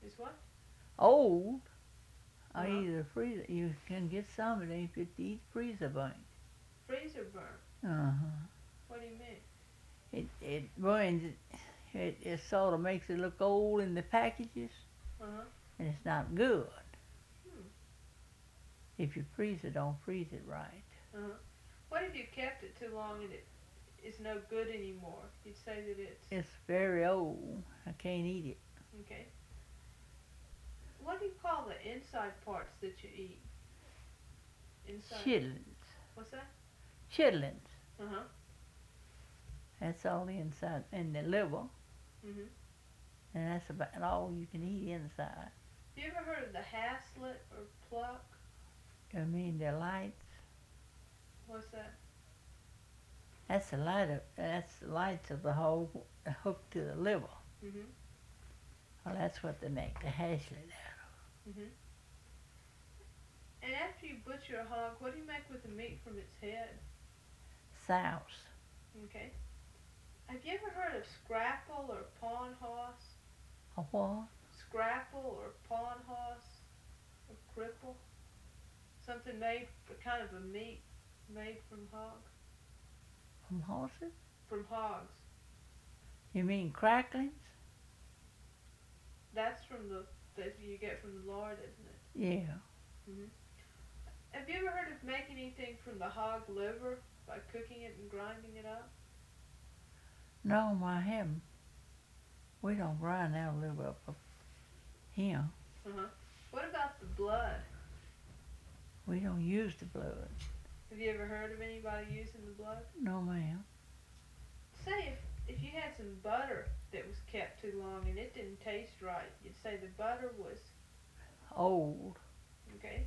Is what? Old. I Uh-huh. either freezer. You can get some. It ain't fit to eat freezer burnt. Freezer burn. Uh-huh. What do you mean? It burns it. It sort of makes it look old in the packages, Uh-huh. and it's not good. Hmm. If you freeze it, don't freeze it right. Uh-huh. What if you kept it too long and it is no good anymore? You'd say that it's It's very old. I can't eat it. okay. What do you call the inside parts that you eat? Inside. Chitlins. What's that? Chitlins. Uh-huh. That's all the inside. And the liver. Mhm. And that's about all you can eat inside. You ever heard of the haslet or pluck? I mean, the lights. What's that? That's the light. That's the lights of the hole hooked to the liver. Mhm. Well, that's what they make the hashlet out Mhm. And after you butcher a hog, what do you make with the meat from its head? of. Souse. Okay. Have you ever heard of scrapple or pawn hoss? A what? Scrapple or pawn hoss or cripple? Something made for kind of a meat made from hog From horses? from hogs. You mean cracklings? That's from the that you get from the lard, isn't it? Yeah. Mhm. Have you ever heard of making anything from the hog liver by cooking it and grinding it up? No, I haven't. We don't grind our liver up of him. Uh-huh. What about the blood? We don't use the blood. Have you ever heard of anybody using the blood? No, ma'am. Say if you had some butter that was kept too long and it didn't taste right, you'd say the butter was Old. okay.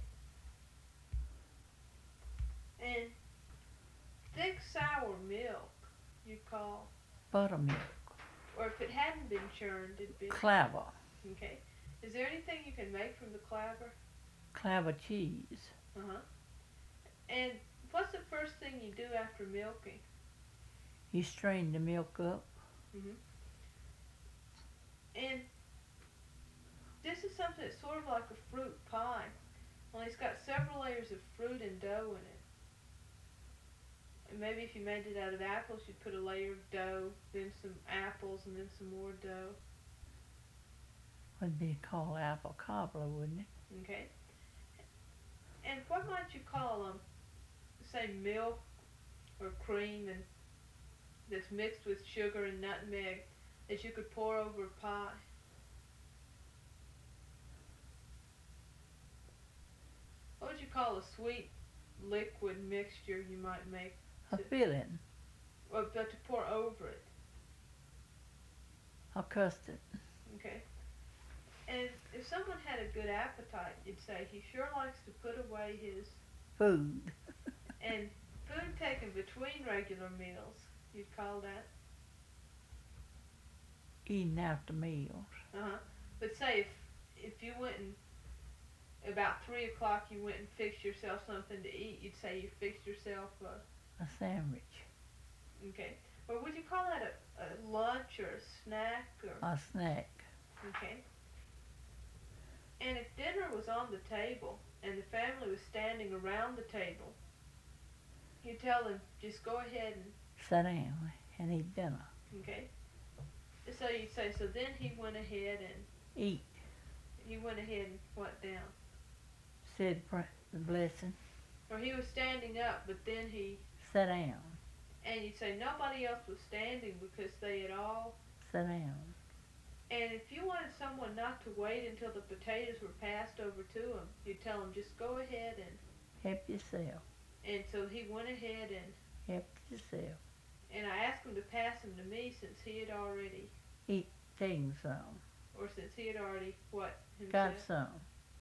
And thick sour milk you'd call, Buttermilk. or if it hadn't been churned, it'd be Clabber. okay. Is there anything you can make from the clabber? Clabber cheese. Uh-huh. And what's the first thing you do after milking? You strain the milk up. Mhm. And this is something that's sort of like a fruit pie, only it's got several layers of fruit and dough in it. And maybe if you made it out of apples, you'd put a layer of dough, then some apples, and then some more dough. Would be called apple cobbler, wouldn't it? Okay. And what might you call say milk or cream and that's mixed with sugar and nutmeg that you could pour over a pie? What would you call a sweet liquid mixture you might make A filling. or but to pour over it? A custard. Okay. And if someone had a good appetite, you'd say he sure likes to put away his Food. and food taken between regular meals, you'd call that. Eating after meals. Uh-huh. But say if you went and about 3 o'clock you went and fixed yourself something to eat, you'd say you fixed yourself A sandwich. okay. Or would you call that a lunch or a snack or A snack. okay. And if dinner was on the table and the family was standing around the table, you tell them just go ahead and Sit down and eat dinner. okay. So you'd say so then he went ahead and Eat. what down? Said the blessing. Or he was standing up but then he Sit down. and you'd say nobody else was standing because they had all Sit down. and if you wanted someone not to wait until the potatoes were passed over to him, you'd tell him just go ahead Help yourself. and so he went ahead and Help yourself. I asked him to pass them to me since he had already Eat. Taking some. or since he had already what himself Got some.